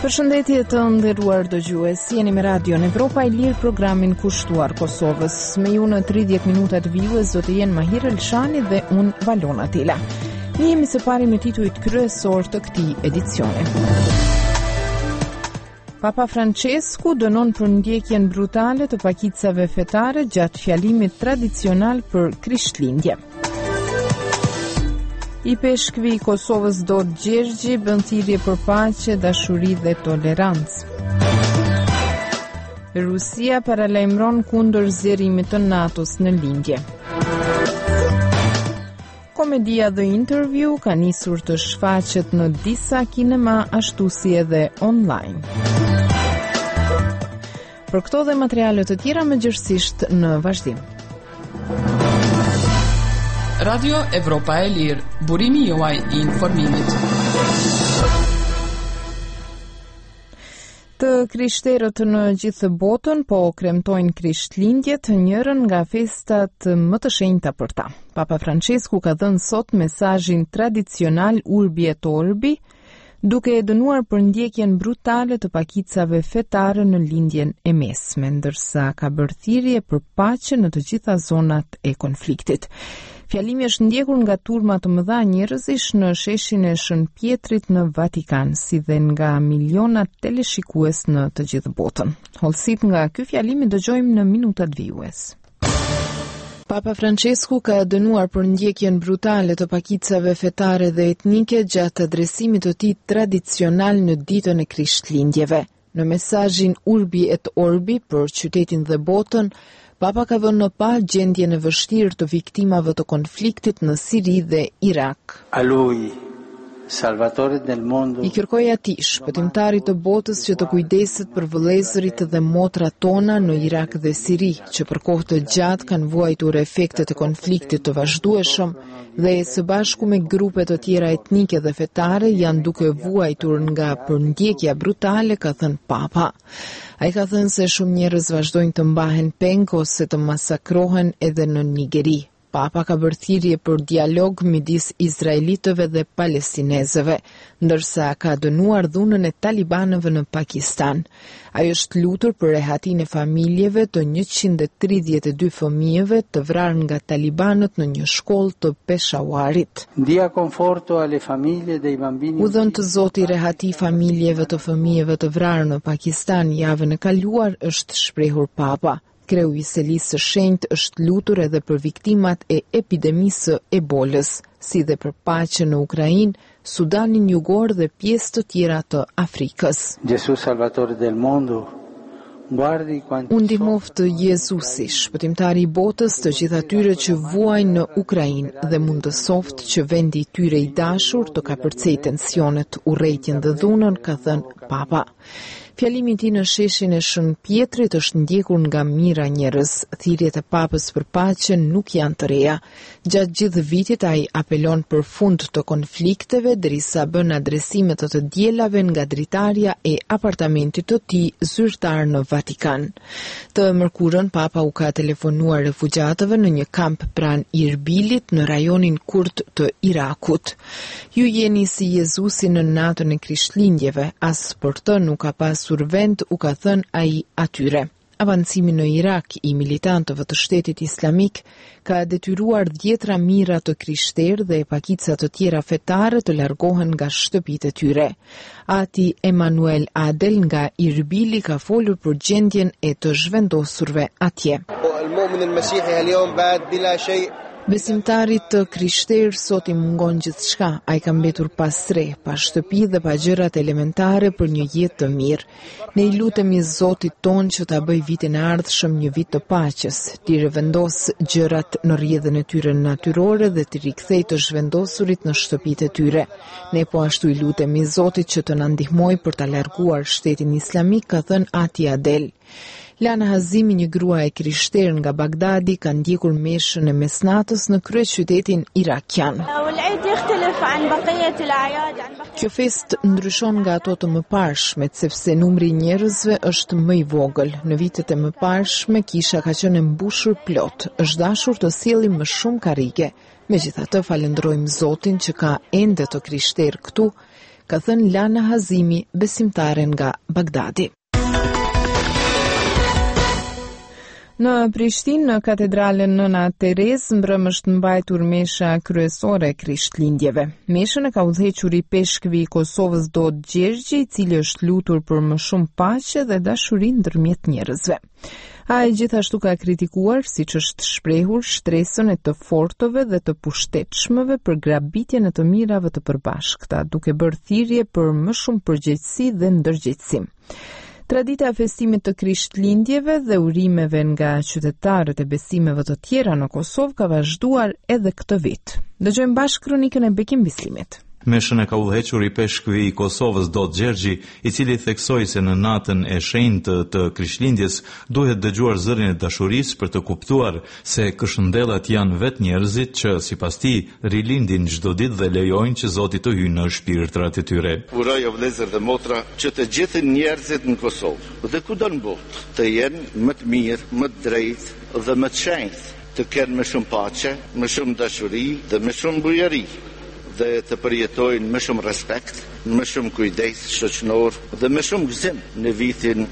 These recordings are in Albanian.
Përshëndetje të nderuar dëgjues, jeni me Radion Evropa i Lirë, programin kushtuar Kosovës. Me ju në 30 minutat vijues do të jenë Mahir Elshani dhe unë Valona Tela. Njihemi së pari me titujt kryesor të këtij edicioni. Papa Francesku dënon për ndjekjen brutale të pakicave fetare gjatë fjalimit tradicional për Krishtlindje. I peshkvi i Kosovës Dot Gjergji bën thirrje për paqe, dashuri dhe tolerancë. Rusia paralajmëron kundër zgjerimit të NATO-s në lindje. Komedia The Interview ka nisur të shfaqet në disa kinema, ashtu si edhe online. Për këto dhe materiale të tjera mëngjesisht në vazhdim. Radio Evropa e Lirë, burimi juaj I informimit. Të krishterët në gjithë botën po kremtojnë Krishtlindjet, njërën nga festat më të shenjta për ta. Papa Francesku ka dhënë sot mesazhin tradicional Urbi et Orbi, duke e dënuar për ndjekjen brutale të pakicave fetare në lindjen e mesme, ndërsa ka bërë thirrje për paqe në të gjitha zonat e konfliktit. Fjalimi është ndjekur nga turma të mëdha njerëzish në sheshin e Shën Pjetrit në Vatikan, si dhe nga miliona teleshikues në të gjithë botën. Hollësit nga ky fjalim dëgjojmë në minutat vijues. Papa Francesku ka dënuar për ndjekjen brutale të pakicave fetare dhe etnike gjatë adresimit të tij tradicional në ditën e Krishtlindjeve. Në mesazhin Urbi et Orbi për qytetin dhe botën, Papa ka vënë në pa gjendjen e vështirë të viktimave të konfliktit në Siri dhe Irak. A lui, Salvatore del mondo. I kërkoi atij, shpëtimtarit të botës, që të kujdeset për vëllezërit dhe motrat tona në Irak dhe Siri, që për kohë të gjatë kanë vuajtur efektet e konfliktit të vazhdueshëm dhe së bashku me grupe të tjera etnike dhe fetare janë duke vuajtur nga përndjekja brutale, ka thënë Papa. Ai ka thënë se shumë njerëz vazhdojnë të mbahen peng ose të masakrohen edhe në Nigeri. Papa ka bërë thirrje për dialog midis izraelitëve dhe palestinezëve, ndërsa ka dënuar dhunën e talibanëve në Pakistan. Ai është lutur për rehatinë e familjeve të 132 fëmijëve të vrarë nga talibanët në një shkollë të Peshawarit. Dia conforto alle famiglie dei bambini. U dhënë të Zoti rehati familjeve të fëmijëve të vrarë në Pakistan javën e kaluar, është shprehur Papa. Kreu I Selisë së Shenjtë është lutur edhe për viktimat e epidemisë së Ebolës, si dhe për paqen në Ukrainë, Sudanin Jugor dhe pjesë të tjera të Afrikës. Gesù Salvatore del mondo. Unë ndihmoft Jezusi, shpëtimtari I botës, të gjithë atyre që vuajnë në Ukrainë dhe mundësoft që vendi I tyre I dashur të kapërcej tensionet, urrejtjen dhe dhunën, ka thënë Papa. Fjalimi I tij në sheshin e Shën Pjetrit është ndjekur nga mijëra njerëz. Thirrjet e Papës për paqe nuk janë të reja. Gjatë gjithë vitit ai apelon për fund të konflikteve, derisa bën adresime të dielave nga dritarja e apartamentit të tij zyrtar në Vatikan. Të mërkurën Papa u ka telefonuar refugjatëve në një kamp pranë Irbilit në rajonin Kurd të Irakut. Ju jeni si Jezusi në natën e Krishtlindjeve, as për të nuk ka pasur vend, u ka thënë ai atyre. Avancimi në Irak I militantëve të shtetit islamik ka detyruar dhjetra mijëra të krishterë dhe pakica të tjera fetare të largohen nga shtëpitë e tyre. Ati Emanuel Adel nga Irbili ka folur për gjendjen e të zhvendosurve atje. Besimtarit të krishterë sot I mungon gjithçka, ai ka mbetur pa sre, pa shtëpi dhe pa gjërat elementare për një jetë të mirë. Ne I lutemi Zotit ton që ta bëj vitin e ardhshëm një vit të paqes, t'i rivendos gjërat në rrjedhën e tyre natyrore dhe t'i rikthej të zhvendosurit në shtëpitë e tyre. Ne po ashtu I lutemi Zotit që të na ndihmojë për ta larguar shtetin islamik, ka thënë Ati Adel. Lana Hazimi, një grua e krishterë nga Bagdadi, ka ndjekur meshën e mesnatës në kryeqytetin irakian. Kjo fest ndryshon nga ato të mëparshmet, sepse numri I njerëzve është më I vogël. Në vitet e mëparshme kisha ka qenë mbushur plot. Është dashur të sjellim më shumë karrige. Megjithatë, falenderojmë Zotin që ka ende të krishterë këtu, ka thënë Lana Hazimi, besimtare nga Bagdadi. Në Prishtinë, në katedralen Nëna Terezë, mbrëm është mbajtur mesha kryesore e Krishtlindjeve. Meshën e ka udhëhequr i peshkvi i Kosovës Dodë Gjergji, i cili është lutur për më shumë paqe dhe dashuri ndërmjet njerëzve. Ai gjithashtu ka kritikuar, siç është shprehur, shtresën e të fortëve dhe të pushtetshmëve për grabitjen e të mirave të përbashkëta, duke bërë thirrje për më shumë përgjegjësi dhe ndërgjegjësim. Tradita e festimit të Krishtlindjeve dhe urimeve nga qytetarët e besimeve të tjera në Kosovë ka vazhduar edhe këtë vit. Dëgjojmë bashkë kronikën e Bekim Bislimit. Meshën e ka udhëhequr i peshkvi i Kosovës Dodë Gjergji, i cili theksoi se në natën e shenjtë të Krishtlindjes duhet dëgjuar zërin e dashurisë për të kuptuar se këshëndellat janë vetë njerëzit që sipas tij rilindin çdo ditë dhe lejojnë që Zoti të hyjë në shpirtrat e tyre. Uroj o vëllezër dhe motra që të gjithë njerëzit në Kosovë dhe kudo në botë të jenë më të mirë, më të drejtë dhe më të shenjtë, të kenë më shumë paqe, më shumë dashuri dhe më shumë bujari, dhe të përjetojnë më shumë respekt, më shumë kujdes shoqëror dhe më shumë gëzim në vitin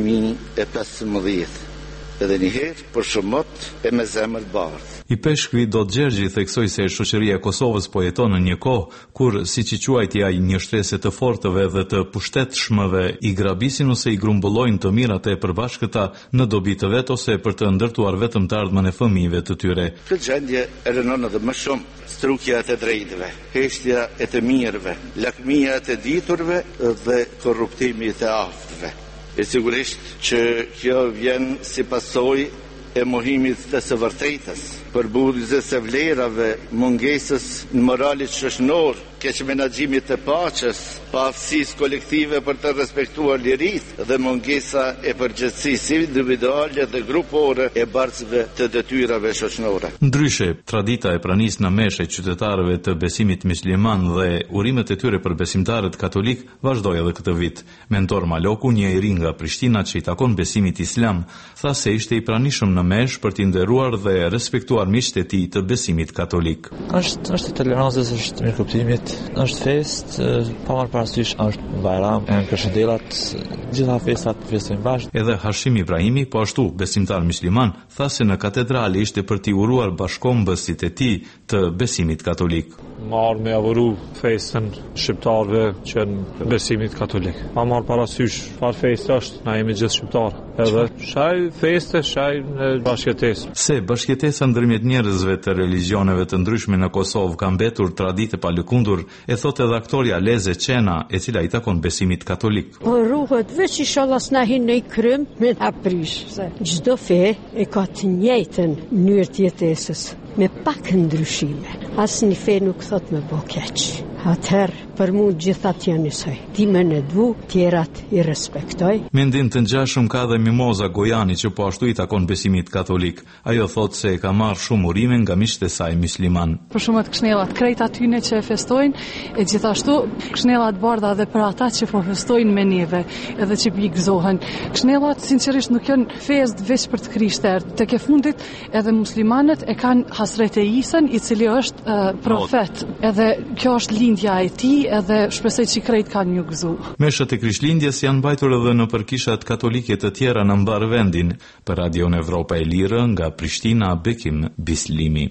2015. Edhe njëherë për shumët e me zemër bardhë. I peshkvi Dodë Gjergji theksoi se shoqëria e Kosovës po jeton në një kohë kur, siç i quajti ai, një shtresë të fortëve dhe të pushtetshmëve i grabisin ose i grumbullojnë të mirat e përbashkëta në dobi të vet ose për të ndërtuar vetëm të ardhmen e fëmijëve të tyre. Këtë gjendje e rënon edhe më shumë strukja e të drejtëve, heshtja e të mirëve, lakmia e të diturve dhe korruptimi i të aftëve. E sigurisht që kjo vjen si pasojë e mohimit të së vërtetës, përbudhjes së vlerave, mungesës në moralit shoqëror, keq menaxhimit të paqes, paaftësisë kolektive për të respektuar liritë dhe mungesa e përgjegjësisë individuale dhe grupore e bartësve të detyrave shoqërore. Ndryshe, tradita e pranisë në meshë qytetarëve të besimit musliman dhe urimet e tyre për besimtarët katolik vazhdoi edhe këtë vit. Mentor Maloku, një i ri nga Prishtina që i takon besimit islam, tha se ishte i pranishëm në meshë për t'i nderuar dhe respektuar miqtë e tij të besimit katolik. Është tolerancës, është mirëkuptimit, është fest, pa marrë parasysh është bajram, janë këshillat, gjitha festat festojnë bashkë. Edhe Hashim Ibrahimi, po ashtu besimtar musliman, tha se në katedrale ishte për t'i uruar bashkombësit e tij të besimit katolik. Marrë me avëru festën shqiptarëve që në besimit katolik. Pa marrë parasysh, farë fest është, na jemi gjithë shqiptarë. Edhe shaj feste, shaj në bashkëtesë. Se bashkëtesa ndërmjet njerëzve të religioneve të ndryshme në Kosovë ka mbetur traditë pa lëkundur, e thotë edhe aktoria Leze Qena, e cila i takon besimit katolik. Po ruhet veç inshallah s'nahin në i krym me aprish, se çdo fe e ka të njëjtën mënyrë të jetesës, me pak ndryshime. Asnjë fe nuk thot me bo keq. Atëherë, për mu gjithat janë njësoj. Timën e dvu, tjerat i respektoj. Mendim të ngjashëm ka dhe Mimoza Gojani, që po ashtu i takon besimit katolik. Ajo thot se ka marrë shumë urime nga miqtë e saj musliman. Për shumët këshnellat krejt atyne që festojnë, e gjithashtu këshnellat bardha dhe për ata që po festojnë me neve, edhe që gëzohen. Këshnellat sinqerisht nuk janë fest veç për të krishterët. Tek e fundit edhe muslimanët e kanë Hasret e Isën, i cili është profet. Edhe kjo është lindja e tij, edhe shpresoj që krejt kanë një gëzu. Meshët e Krishtlindjes janë mbajtur edhe në përkishat katolike të tjera në mbar vendin. Për Radion Evropa e Lirë, nga Prishtina, Bekim Bislimi.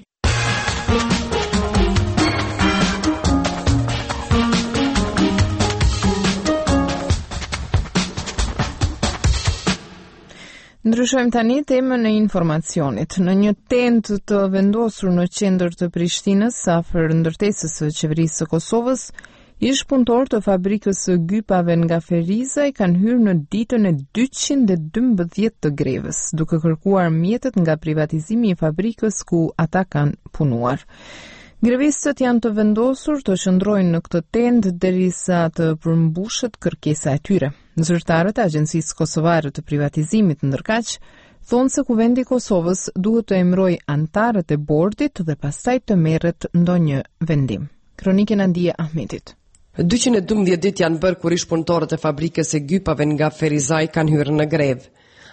Ndryshojmë tani temën e informacionit. Në një tent të vendosur në qendër të Prishtinës, afër ndërtesës së qeverisë së Kosovës, ish punëtor të fabrikës së gypave nga Feriza i kanë hyrë në ditën e 212 të grevës, duke kërkuar mjetet nga privatizimi i fabrikës ku ata kanë punuar. Grevistët janë të vendosur të qëndrojnë në këtë tent derisa të përmbushet kërkesa e tyre. Zyrtarët e Agjencisë Kosovare të Privatizimit ndërkaq thonë se Kuvendi i Kosovës duhet të emërojë antarët e bordit dhe pastaj të merret ndonjë vendim. Kronikën Andia Ahmetit. 212 ditë janë bërë kur ish punëtorët e fabrikës së gypave nga Ferizaj kanë hyrë në grevë.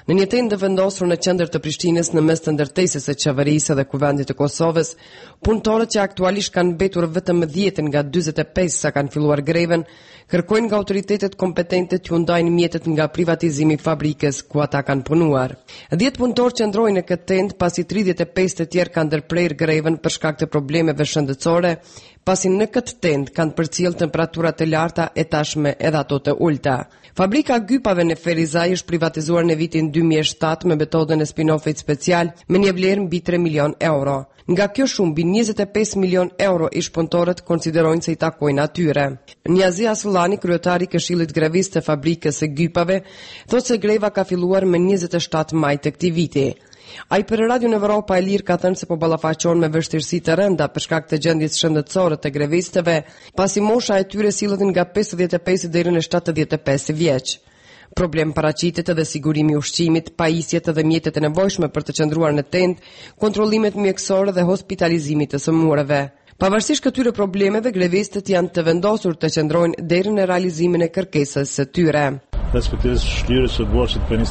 Në një tendë vendosur në qendër të Prishtinës në mes të ndërtesës së qeverisë dhe kuvendit të Kosovës, punëtorët që aktualisht kanë mbetur vetëm 10 nga 45 sa kanë filluar greven, kërkojnë nga autoritetet kompetente t'u ndajnë mjetet nga privatizimi i fabrikës ku ata kanë punuar. 10 punëtorë qëndrojnë në këtë tendë pasi 35 të tjerë kanë ndërprerë greven për shkak të problemeve shëndetësore, pasi në këtë tendë kanë përcjell temperaturat të larta e tashme edhe ato të ulta. Fabrika gypave në Ferizaj është privatizuar në vitin 2007 me metodën e spin-offit special me një vlerë mbi 3 milion euro. Nga kjo shumë, mbi 25 milion euro ish punëtorët konsiderojnë se i takojnë atyre. Niazi Asullani, kryetari i Këshillit Grevist të fabrikës së gypave, thotë se greva ka filluar me 27 maj të këtij viti. Ai për Radio Evropa e Lirë ka thënë se po ballafaqohen me vështirësi të rënda për shkak të gjendjes shëndetësore të grevistëve, pasi mosha e tyre sillet nga 55 deri në 75 vjeç. Problem paraqitet edhe sigurimi i ushqimit, pajisjet edhe mjetet e nevojshme për të qëndruar në tendë, kontrollimet mjekësore dhe hospitalizimit të sëmurëve. Pavarësisht këtyre problemeve, grevistët janë të vendosur të qëndrojnë deri në realizimin e kërkesës së tyre. Respektivisht shlyrës së borxhit për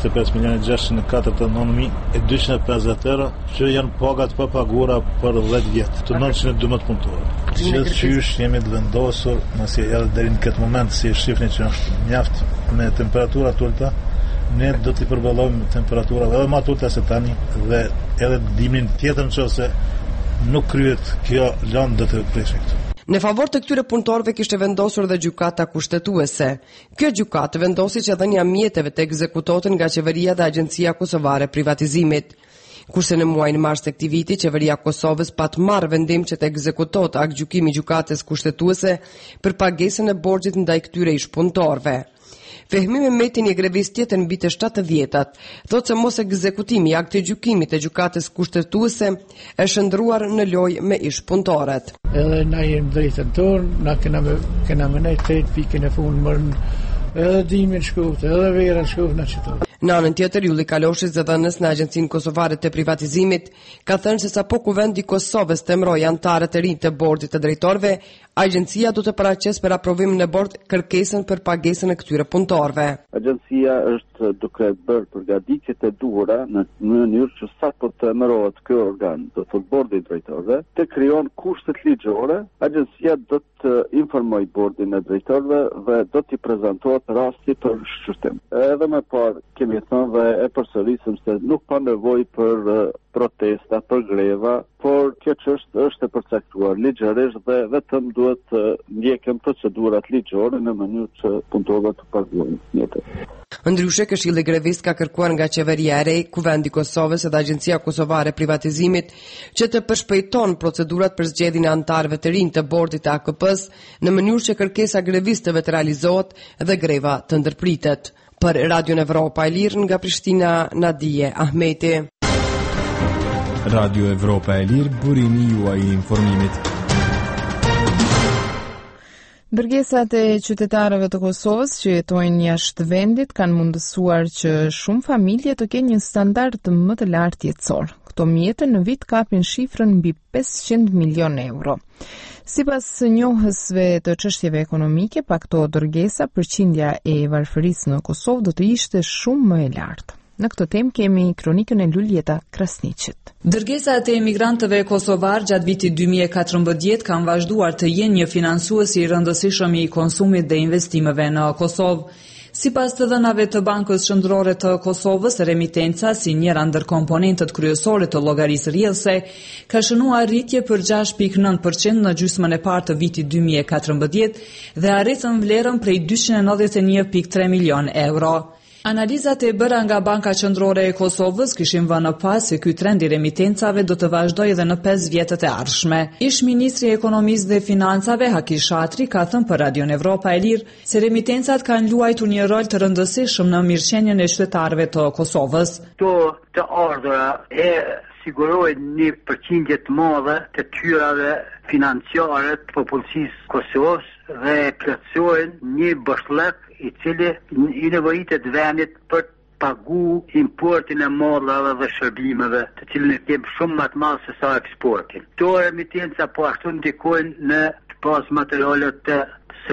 25.604.250 euro, që janë pagat pa paguara për 10 vjet, të 912 punëtorë. Gjithçysh jemi të vendosur, nëse edhe deri në këtë moment si shifrin që është mjaft me temperatura të ulta, ne do t'i përballojmë temperatura edhe më të ulta se tani dhe edhe dimrin tjetër nëse nuk kryhet kjo lëndë do të prishë këtu. Në favor të këtyre punëtorëve kishte vendosur dhe gjykata kushtetuese. Kjo gjykatë vendosi që dhënia mjeteve të ekzekutohen nga qeveria dhe Agjencia Kosovare Privatizimit. Kurse në muajin mars të këtij viti, qeveria e Kosovës pat marrë vendim që të ekzekutohet akt gjykimi i gjykatës kushtetuese për pagesën e borxhit ndaj këtyre ish punëtorëve. Fehmi Mehmeti, një grevist tjetër mbi të 70-at, thotë se mos ekzekutimi i aktit gjykimit të gjykatës kushtetuese është shndruar në lojë me ish punëtorët. Edhe na jemi drejtën tonë, na kena më nejtë 8 pikën e fundit mërën edhe dimin shkurt, edhe verën shkurt në qëto. Në anën tjetër, Ylli Kaloshi, zëdhënës në Agjencinë Kosovare të Privatizimit, ka thënë se sapo kuvendi i Kosovës të emëroi anëtarët e rinj të bordit të drejtorëve, agjencia do të paraqesë për aprovim në bord kërkesën për pagesën e këtyre punëtorëve. Agjencia është duke bërë përgatitjet e duhura në mënyrë që sapo të emërohet ky organ, do të thotë bordi i drejtorëve, të krijon kushtet ligjore. Agjencia do të informojë bordin e drejtorëve dhe do t'i prezantohet rasti për shqyrtim. Edhe më parë kemi thënë dhe e përsërisëm se nuk ka nevojë për protesta, për greva, por kjo çështje është e përcaktuar ligjërisht dhe vetëm duhet të ndjekën procedurat ligjore në mënyrë që punëtorët të paguajnë mjetet. Ndryshe, Këshilli Grevist ka kërkuar nga qeveria e re, Kuvendi i Kosovës dhe Agjencia Kosovare Privatizimit që të përshpejton procedurat për zgjedhjen e anëtarëve të rinj të bordit të AKP-s në mënyrë që kërkesa grevistëve të realizohet dhe greva të ndërpritet. Për Radio Evropa e Lirë nga Prishtina, Nadije Ahmeti. Radio Evropa e Lirë, burimi juaj i informimit. Dërgesat e qytetarëve të Kosovës që jetojnë jashtë vendit kanë mundësuar që shumë familje të kenë një standard më të lartë jetësor. Këto mjete në vit kapin shifrën mbi 500 milion euro. Sipas njohësve të çështjeve ekonomike, pa këto dërgesa, përqindja e varfërisë në Kosovë do të ishte shumë më e lartë. Në këtë temë kemi kronikën e Luljeta Krasniqit. Dërgesat e emigrantëve kosovar gjatë vitit 2014 kanë vazhduar të jenë një financues i rëndësishëm i konsumit dhe investimeve në Kosovë. Sipas të dhënave të Bankës Qendrore të Kosovës, remitenca si njëra ndër komponentët kryesore të llogarisë rrjedhëse ka shënuar rritje për 6.9% në gjysmën e parë të vitit 2014 dhe arritën vlerën prej 291.3 milion euro. Analizat e bëra nga Banka Qendrore e Kosovës kishin vënë pas se ky trend i remitencave do të vazhdojë edhe në 5 vjetët e ardhshme. Ish ministri i Ekonomisë dhe Financave Haki Shatri ka thënë për Radio Evropa e Lirë se remitencat kanë luajtur një rol të rëndësishëm në mirëqenien e qytetarëve të Kosovës. Këto të ardhura e sigurojnë një përqindje të madhe të tyrave financiare të popullsisë Kosovës dhe plotësojnë një bashkëllëk i cili i nevojitet vendit për pagu importin e mallrave dhe shërbimeve, të cilën e kemi shumë më të madh se sa eksportin. Këto remitenca po ashtu ndikojnë në pas materialet të së paku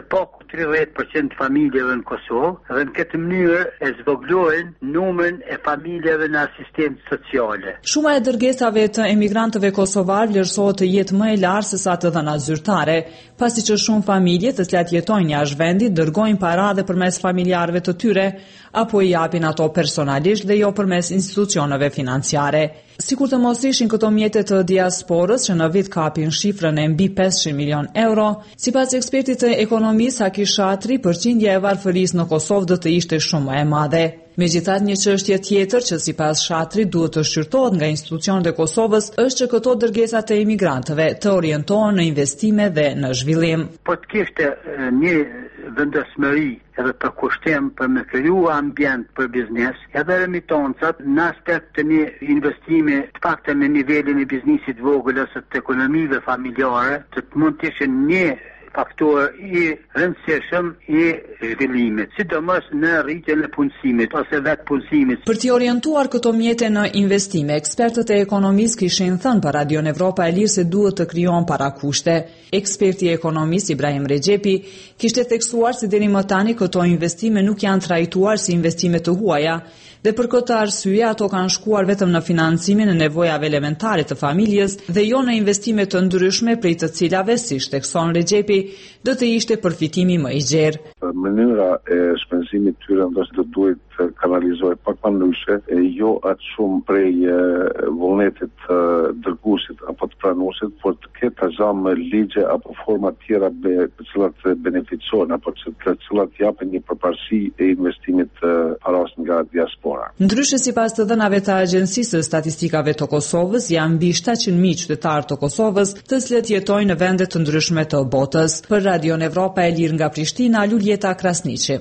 30% të familjeve në Kosovë dhe në këtë mënyrë e zvoglojnë numrin e familjeve në asistencë sociale. Shuma e dërgesave të emigrantëve kosovar vlerësohet të jetë më e lartë se sa të dhënat zyrtare, pasi që shumë familje të cilat jetojnë jashtë vendit dërgojnë para dhe përmes familjarëve të tyre, apo i japin ato personalisht dhe jo përmes institucioneve financiare. Sikur të mos ishin këto mjetet të diasporës që në vit kapin shifrën e mbi 500 milion euro, sipas ekspertit të ekonomisë Haki Shatri, përqindja e varfërisë në Kosovë do të ishte shumë e madhe. Megjithatë, një çështje tjetër që sipas Shatrit duhet të shqyrtohet nga institucionet e Kosovës është që këto dërgesa të emigrantëve të orientohen në investime dhe në zhvillim. Po të kishte një vendosmëri edhe për kushtim për me kriju ambient për biznes, edhe remitoncat në aspekt të një investime të fakte me nivelin e biznisit vogël ose të ekonomive familjare, të mund të ishin një faktor i rëndësishëm i zhvillimit, sidomos në rritjen e punësimit ose vetë punësimit. Për t'i orientuar këto mjete në investime, ekspertët e ekonomisë kishin thënë për Radio Evropa e Lirë se duhet të krijohen parakushte. Eksperti i ekonomisë Ibrahim Rexhepi kishte theksuar se deri më tani këto investime nuk janë trajtuar si investime të huaja, dhe për këtë arsye ato kanë shkuar vetëm në financimin e nevojave elementare të familjes dhe jo në investime të ndryshme prej të cilave, si shtekson Rexhepi, do të ishte përfitimi më i gjerë. Mënyra e shpenzimit tyre ndoshta do duhet të kanalizohet pak më ndryshe, jo atë shumë prej vullnetit të dërguesit apo të pranuesit, por të ketë azam ligje apo forma tjera të cilat beneficojnë apo të cilat japin një përparësi e investimit paras nga diaspora. Ndryshe sipas të dhënave të Agjencisë së Statistikave të Kosovës, janë mbi 700.000 qytetarë të Kosovës, të cilët jetojnë në vende të ndryshme të botës. Për Radio Evropa e Lirë nga Prishtina, Luljeta Krasniqi.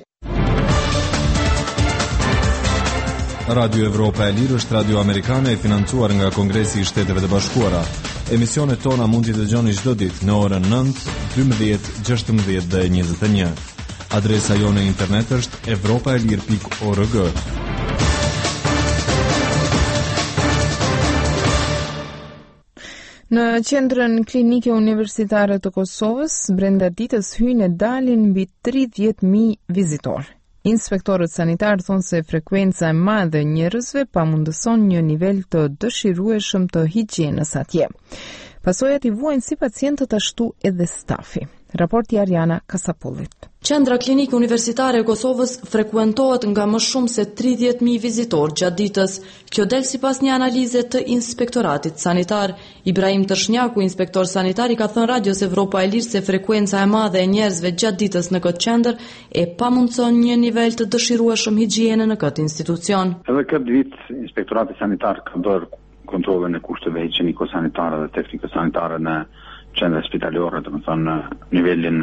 Radio Evropa e Lirë është radio amerikane e financuar nga Kongresi i Shteteve të Bashkuara. Emisionet tona mund t'i dëgjoni çdo ditë në orën 9, 12, 16 dhe 21. Adresa jone internet është evropaelir.org. Në qendrën klinike universitare të Kosovës, brenda ditës hyjnë e dalin mbi 30.000 vizitorë. Inspektorët sanitarë thonë se frekuenca e madhe e njerëzve pamundëson një nivel të dëshirueshëm të higjienës atje. Pasojat i vuajnë si pacientët ashtu edhe stafi. Raporti Ariana Kasapullit. Qendra klinike universitare e Kosovës frekuentohet nga më shumë se 30.000 vizitorë gjatë ditës. Kjo del sipas një analize të inspektoratit sanitar. Ibrahim Tërshnjaku, inspektor sanitar, i ka thënë Radios Evropa e Lirë se frekuenca e madhe e njerëzve gjatë ditës në këtë qendër e pamundson një nivel të dëshirueshëm higjiene në këtë institucion. Edhe këtë vit inspektorati sanitar ka bërë kontrollin e kushteve higjieniko-sanitare dhe tekniko-sanitare në qendra spitalore, do të thonë në nivelin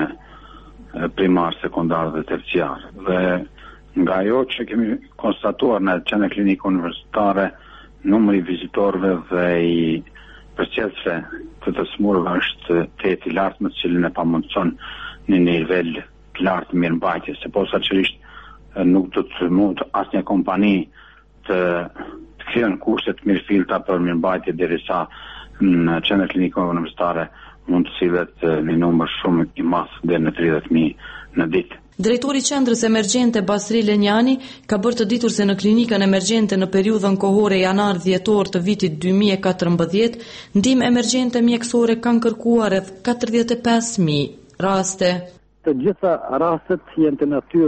primar, sekondar dhe terciar. Dhe nga ajo që kemi konstatuar në qendrën klinike universitare, numri i vizitorëve dhe i përcjellsve të smurëve është të i lartë, me të cilin e pamundson në nivel të lartë mirëmbajtje, se posaçërisht nuk do të mund asnjë kompani të krijojë kushtet mirëfillta për mirëmbajtje derisa në qendrën klinike universitare mund të sillet një numër shumë i madh deri në 30.000 në ditë. Drejtori i Qendrës Emergjente Basri Lenjani ka bërë të ditur se në klinikën emergjente në periudhën kohore janar-dhjetor të vitit 2014, ndihmë emergjente mjekësore kanë kërkuar rreth 45.000 raste. Të gjitha rastet janë të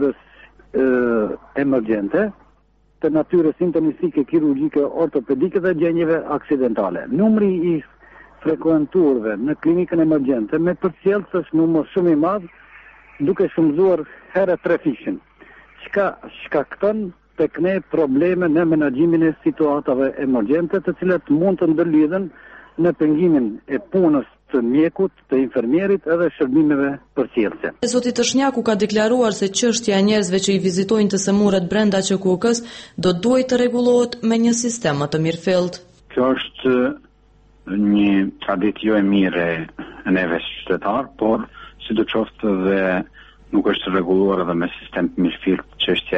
natyrës emergjente, të natyrës internistike, kirurgjike, ortopedike dhe gjendjeve aksidentale. Numri i frekuentuarve në klinikën emergjente me përcjellës është numër shumë i madh, duke shumëzuar herë 3 çka shkakton tek ne probleme në menaxhimin e situatave emergjente, të cilat mund të ndërlidhen në pengimin e punës të mjekut, të infermierit edhe shërbimeve përcjellëse. Zoti Tërshnjaku ka deklaruar se çështja e njerëzve që i vizitojnë të smurët brenda QKK-s do duhet të rregullohet me një sistem më të mirëfillt. Kjo është një traditë jo e mirë e neve qytetar, por sidoqoftë dhe nuk është rregulluar edhe me sistem të mirëfillt çështja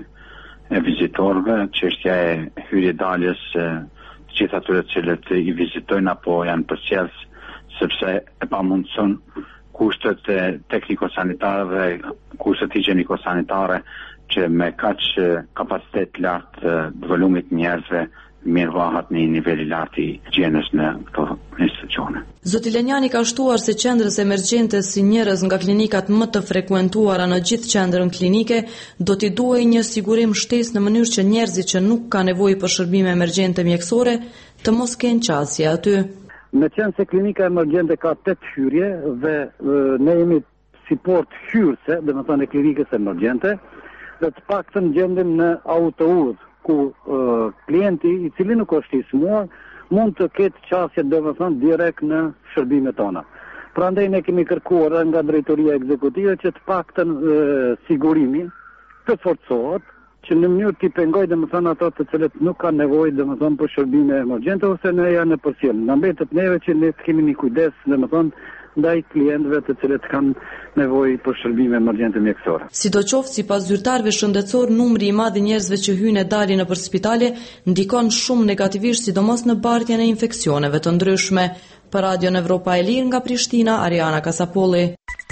e vizitorëve, çështja e hyrje-daljes të gjithë atyre të cilët i vizitojnë apo janë përcjellës, sepse e pamundson kushtet tekniko-sanitare dhe kushtet higjieniko-sanitare që me kaq kapacitet lartë volumit njerëzve mirë vahat në nivel i lartë i higjienës në këto institucione. Zoti Lenjani ka shtuar se qendrës emergjente si njërës nga klinikat më të frekuentuara në gjithë qendrën klinike do t'i duhej një sigurim shtesë në mënyrë që njerëzit që nuk ka nevojë për shërbime emergjente mjekësore të mos kenë qasje aty. Në qenë se klinika emergjente ka 8 hyrje dhe ne jemi support hyrëse, dhe më thënë e klinikës emergjente, dhe të paktën gjendim në autoudhë ku klienti i cili nuk është i smuar mund të ketë qasje dhe më thënë direkt në shërbimet tona. Prandaj ne kemi kërkuar nga drejtoria ekzekutive që të paktën sigurimi të forcohet që në mënyrë t'i pengoj dhe më thënë ato të cilët nuk ka nevojë dhe më thënë për shërbime emergjente ose ne janë në përcjell. Na mbetet neve që ne të kemi një kujdes dhe më thënë ndaj klientëve të cilët kanë nevojë për shërbime emergjente mjekësore. Sidoqoftë, sipas zyrtarëve shëndetësor, numri i madh i njerëzve që hyjnë e dalin nëpër spitale ndikon shumë negativisht sidomos në bartjen e infeksioneve të ndryshme. Për Radion Evropa e Lirë nga Prishtina, Ariana Kasapolli.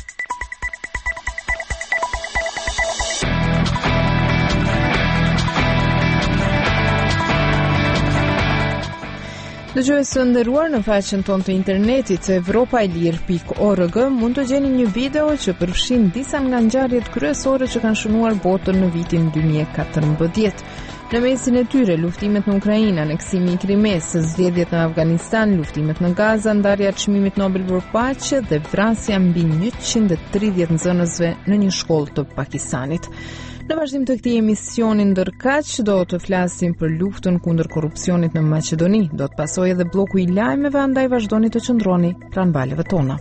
Dëgjues të nderuar, në faqen tonë të internetit evropaelir.org mund të gjeni një video që përfshin disa nga ngjarjet kryesore që kanë shënuar botën në vitin 2014. Në mesin e tyre, luftimet në Ukrainë, aneksimi i Krimes, zgjedhjet në Afganistan, luftimet në Gaza, ndarja e çmimit Nobel për paqe dhe vrasja mbi 130 nxënësve në një shkollë të Pakistanit. Në vazhdim të këtij emisioni ndërkaq do të flasim për luftën kundër korrupsionit në Maqedoni. Do të pasojë edhe bloku i lajmeve, andaj vazhdoni të qëndroni pranë valeve tona.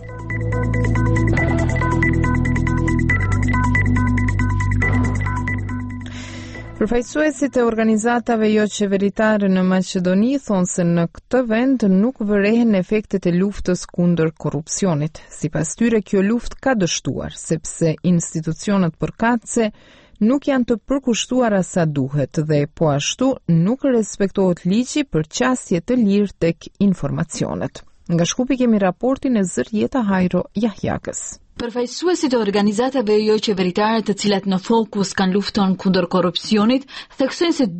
Përfaqësuesit e organizatave jo qeveritare në Maqedoni thonë se në këtë vend nuk vërehen efektet e luftës kundër korrupsionit. Sipas tyre, kjo luftë ka dështuar, sepse institucionet përkatëse nuk janë të përkushtuara sa duhet dhe po ashtu nuk respektohet ligji për qasje të lirë tek informacionet. Nga Shkupi kemi raportin e Zërjeta Hajro Jahjakës. Përfaqësuesit e organizatave jo qeveritare të cilat në fokus kanë luftën kundër korrupsionit, theksojnë se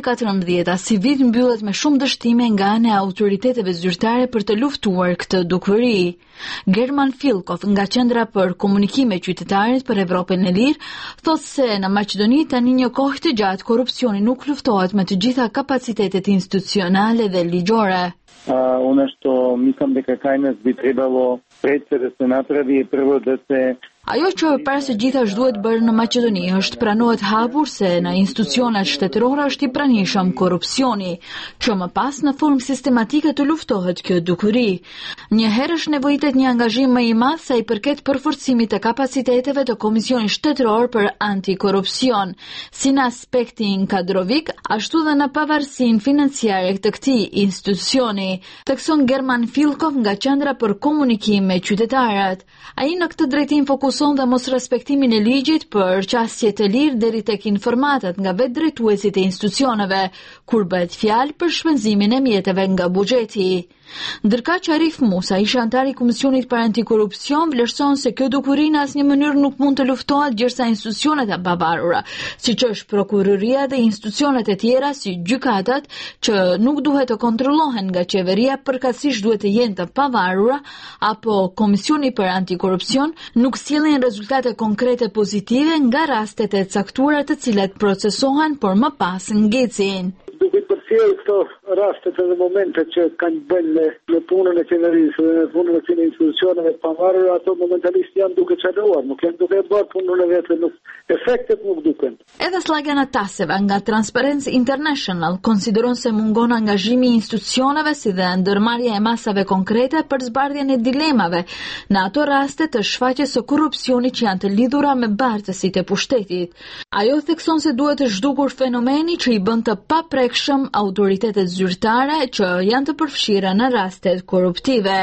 2014 si vit mbyllet me shumë dështime nga ana e autoriteteve zyrtare për të luftuar këtë dukuri. German Filkov nga Qendra për Komunikime Qytetarit për Evropën e Lirë thotë se në Maqedoni tani një kohë të gjatë korrupsioni nuk luftohet me të gjitha kapacitetet institucionale dhe ligjore. Ono što mislim da kajnas bi trebalo preći da se napravi je prvo da se Ajo që para së gjithash duhet bërë në Maqedoni është pranohet hapur se në institucionet shtetërore është i pranishëm korrupsioni, që më pas në formë sistematike të luftohet kjo dukuri. Njëherë është nevojitet një angazhim më i madh sa i përket përforcimit të kapaciteteve të Komisionit Shtetëror për Antikorrupsion, si në aspektin kadrovik, ashtu dhe në pavarësinë financiare të këtij institucioni, thekson German Filkov nga Qendra për Komunikime Qytetaret. Ai në këtë drejtim fokuson dhe mos respektimin e ligjit për qasje të lirë deri tek informatat nga vetë drejtuesit e institucioneve, kur bëhet fjalë për shpenzimin e mjeteve nga buxheti. Ndërkaq Arif Musa, ish antar i Komisionit për Antikorrupsion, vlerëson se kjo dukuri në asnjë mënyrë nuk mund të luftohet gjërsa institucionet e pavarura, siç është prokuroria dhe institucionet e tjera si gjykatat, që nuk duhet të kontrollohen nga qeveria përkatësisht duhet të jenë të pavarura, apo Komisioni për Antikorrupsion nuk sjellin rezultate konkrete pozitive nga rastet e caktuara të cilat procesohen por më pas ngecin. Duke përfshirë këto rastet edhe momentet që kanë bënë në punën e qeverisë dhe në punën e institucioneve pavarura, ato momentalisht janë duke çaruar, nuk janë duke bërë punën e vetë, efektet nuk duken. Edhe Slagana Taseva nga Transparency International konsideron se mungon angazhimi i institucioneve si dhe ndërmarrja e masave konkrete për zbardhjen e dilemave në ato raste të shfaqjes së korrupsionit që janë të lidhura me bartësit e pushtetit. Ajo thekson se duhet të zhdukur fenomeni që i bën të paprekshëm autoritetet zyrtare që janë të përfshira në rastet korruptive.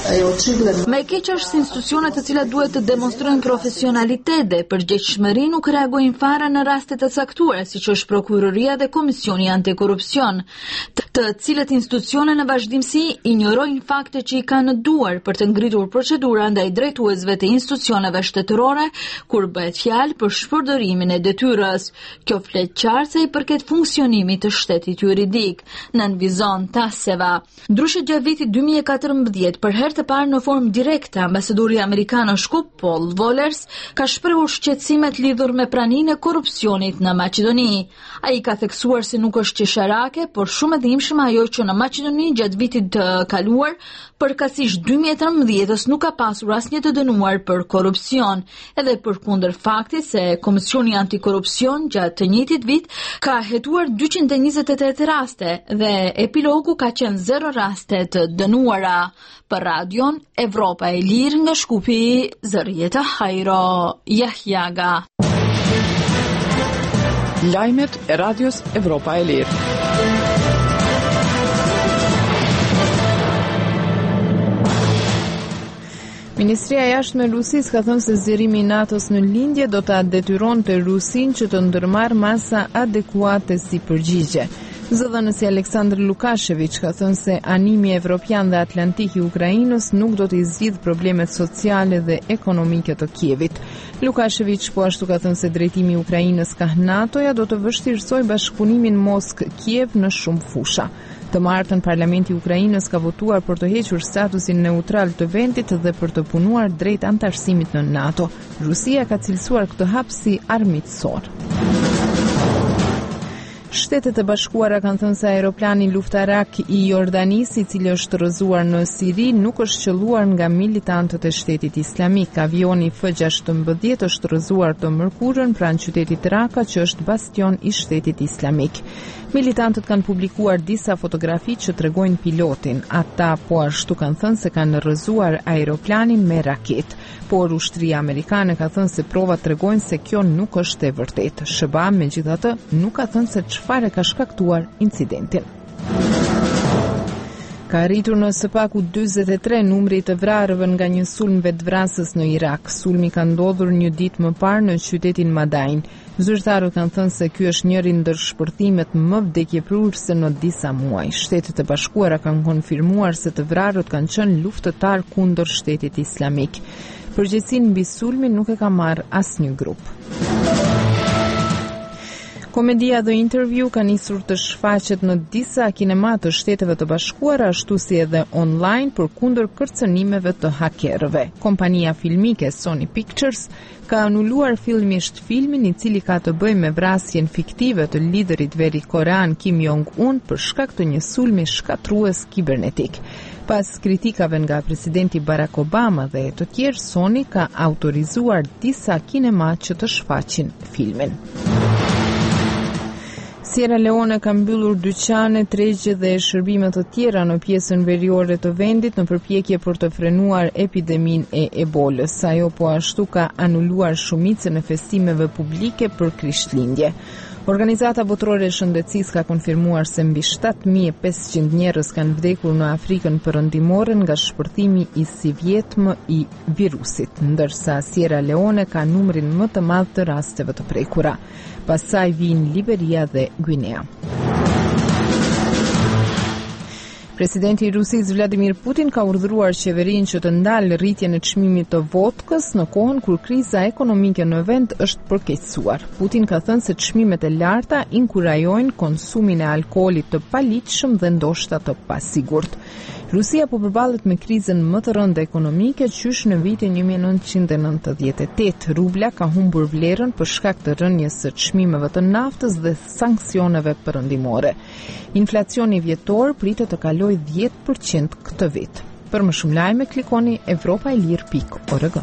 Me keq është se institucionet të cilat duhet të demonstrojnë profesionalitet dhe përgjegjshmëri nuk reagojnë fare në raste të caktuara, siç është prokuroria dhe Komisioni Antikorrupsion. të cilët institucione në vazhdimsi injorojnë fakte që i kanë duar për të ngritur procedura ndaj drejtuesve të institucioneve shtetërore kur bëhet fjalë për shpërdorimin e detyrës. Kjo flet qartë se i përket funksionimit të shtetit juridik, nënvizon Taseva. Ndryshe gjatë vitit 2014, për herë të parë në formë direkte, ambasadori amerikan në Shkup, Paul Wollers, ka shprehur shqetësimet lidhur me praninë e korrupsionit në Maqedoni. Ai ka theksuar se nuk është qesharake, por shumë e dhimbshme ajo që në Maqedoni gjatë vitit të kaluar, përkatësisht 2013-s nuk ka pasur asnjë të dënuar për korrupsion, edhe përkundër faktit se Komisioni Antikorrupsion gjatë të njëjtit vit ka hetuar 228 raste dhe epilogu ka qenë 0 raste të dënuara. Për radion Evropa e Lirë nga Shkupi, Zërjeta Hajro Jahjaga. Lajmet e radios Evropa e Lirë. Ministria e Jashtme e Rusisë ka thënë se zgjerimi i NATO-s në lindje do ta detyronte Rusinë që të ndërmarrë masa adekuate si përgjigje. Zëdhënësi Aleksandr Lukashevich ka thënë se animi evropian dhe atlantik i Ukrainës nuk do të zgjidhë problemet sociale dhe ekonomike të Kievit. Lukashevich po ashtu ka thënë se drejtimi i Ukrainës ka NATO-ja do të vështirësojë bashkëpunimin Moskë-Kiev në shumë fusha. Të martën Parlamenti i Ukrainës ka votuar për të hequr statusin neutral të vendit dhe për të punuar drejt antarësimit në NATO. Rusia ka cilësuar këtë hap si armiqësor. Shtetet e Bashkuara kanë thënë se aeroplani luftarak i Jordanisë, i cili është rrëzuar në Siri, nuk është qelluar nga militantët e Shtetit Islamik. Avioni F-16 është rrëzuar të mërkurën pranë qytetit Raqqa, që është bastion i Shtetit Islamik. Militantët kanë publikuar disa fotografi që tregojnë pilotin. Ata po ashtu kanë thënë se kanë rrëzuar aeroplanin me raketë, por ushtria amerikane ka thënë se provat tregojnë se kjo nuk është e vërtetë. SBA megjithatë nuk ka thënë se çfarë ka shkaktuar incidentin. Ka arritur në së paku 43 numri të vrarëve nga një sulm vetvrasës në Irak. Sulmi ka ndodhur një ditë më parë në qytetin Madain. Zyrtarët kanë thënë se ky është njëri ndër shpërthimet më vdekjeprurëse në disa muaj. Shtetet e Bashkuara kanë konfirmuar se të vrarët kanë qenë luftëtar kundër Shtetit Islamik. Përgjegjësinë mbi sulmin nuk e ka marrë asnjë grup. Komedia The Interview ka nisur të shfaqet në disa kinema të Shteteve të Bashkuara, ashtu si edhe online përkundër kërcënimeve të hakerëve. Kompania filmike Sony Pictures ka anuluar filmisht filmin i cili ka të bëjë me vrasjen fiktive të liderit Veri-Korean Kim Jong-un për shkak të një sulmi shkatrues kibernetik. Pas kritikave nga presidenti Barack Obama dhe të tjerë, Sony ka autorizuar disa kinema që të shfaqin filmin. Sierra Leone ka mbyllur dyqane, tregje dhe shërbime të tjera në pjesën veriore të vendit në përpjekje për të frenuar epideminë e Ebolës. Ajo po ashtu ka anuluar shumicën e festimeve publike për Krishtlindje. Organizata botërore e shëndetësisë ka konfirmuar se mbi 7500 njerëz kanë vdekur në Afrikën Perëndimore nga shpërthimi i si vjetëm i virusit, ndërsa Sierra Leone ka numrin më të madh të rasteve të prekura. Pastaj vijnë Liberia dhe Guinea. Presidenti i Rusisë Vladimir Putin ka urdhëruar qeverinë që të ndalë rritjen e çmimit të vodkës në kohën kur kriza ekonomike në vend është përkeqësuar. Putin ka thënë se çmimet e larta inkurajojnë konsumin e alkoolit të paligjshëm dhe ndoshta të pasigurt. Rusia po përballet me krizën më të rëndë ekonomike qysh në vitin 1998. Rubla ka humbur vlerën për shkak të rënjes së çmimeve të naftës dhe sanksioneve perëndimore. Inflacioni vjetor pritet të kalojë 10% këtë vit. Për më shumë lajme klikoni evropaelir.org.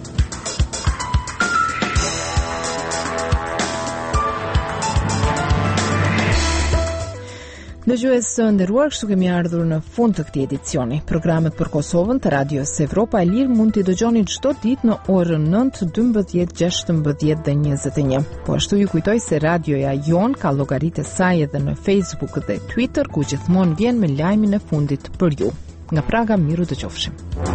Dëgjues të nderuar, kështu kemi ardhur në fund të këtij edicioni. Programet për Kosovën të Radios Evropa e Lirë mund t'i dëgjoni çdo ditë në orën 9, 12, 16 dhe 21. Po ashtu ju kujtoj se radioja jon ka llogaritë e saj edhe në Facebook dhe Twitter, ku gjithmonë vjen me lajmin e fundit për ju. Nga Praga, miru dëgjofshim.